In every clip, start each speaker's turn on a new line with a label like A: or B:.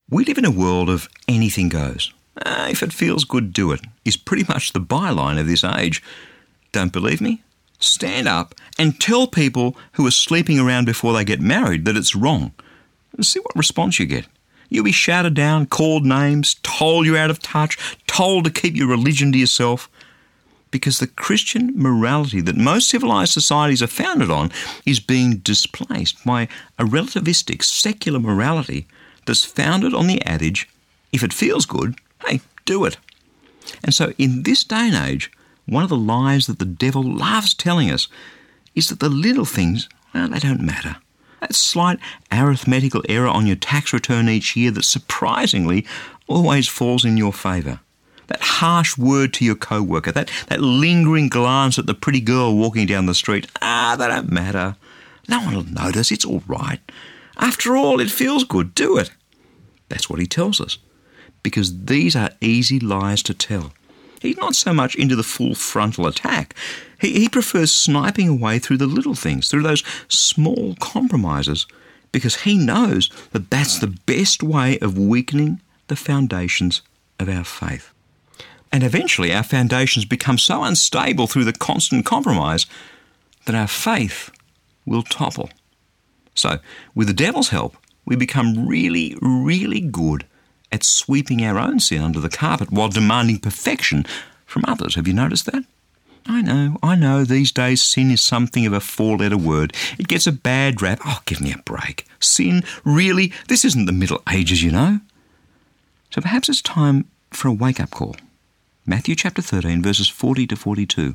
A: We live in a world of anything goes. If it feels good, do it, is pretty much the byline of this age. Don't believe me? Stand up and tell people who are sleeping around before they get married that it's wrong. And see what response you get. You'll be shouted down, called names, told you're out of touch, told to keep your religion to yourself. Because the Christian morality that most civilised societies are founded on is being displaced by a relativistic, secular morality that's founded on the adage, if it feels good, hey, do it. And so in this day and age, one of the lies that the devil loves telling us is that the little things, well, they don't matter. That slight arithmetical error on your tax return each year that surprisingly always falls in your favour. That harsh word to your co-worker, that lingering glance at the pretty girl walking down the street, they don't matter. No one will notice, it's all right. After all, it feels good, do it. That's what he tells us, because these are easy lies to tell. He's not so much into the full frontal attack. He prefers sniping away through the little things, through those small compromises, because he knows that that's the best way of weakening the foundations of our faith. And eventually our foundations become so unstable through the constant compromise that our faith will topple. So, with the devil's help, we become really, really good at sweeping our own sin under the carpet while demanding perfection from others. Have you noticed that? I know, these days sin is something of a four-letter word. It gets a bad rap. Oh, give me a break. Sin? Really? This isn't the Middle Ages, you know. So perhaps it's time for a wake-up call. Matthew chapter 13, verses 40 to 42.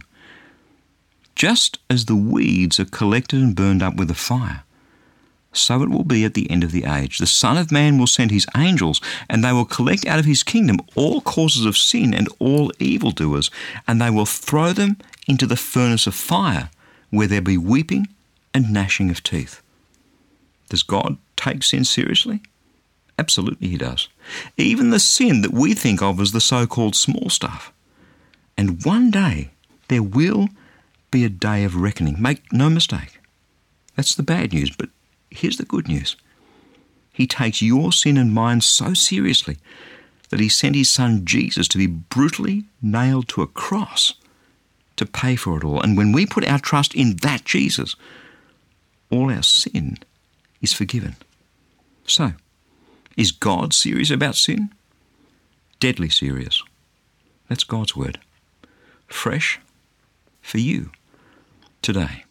A: Just as the weeds are collected and burned up with the fire, so it will be at the end of the age. The Son of Man will send his angels, and they will collect out of his kingdom all causes of sin and all evildoers, and they will throw them into the furnace of fire, where there be weeping and gnashing of teeth. Does God take sin seriously? Absolutely he does. Even the sin that we think of as the so-called small stuff. And one day there will be a day of reckoning. Make no mistake. That's the bad news, but here's the good news. He takes your sin and mine so seriously that he sent his son Jesus to be brutally nailed to a cross to pay for it all. And when we put our trust in that Jesus, all our sin is forgiven. So, is God serious about sin? Deadly serious. That's God's word. Fresh for you today.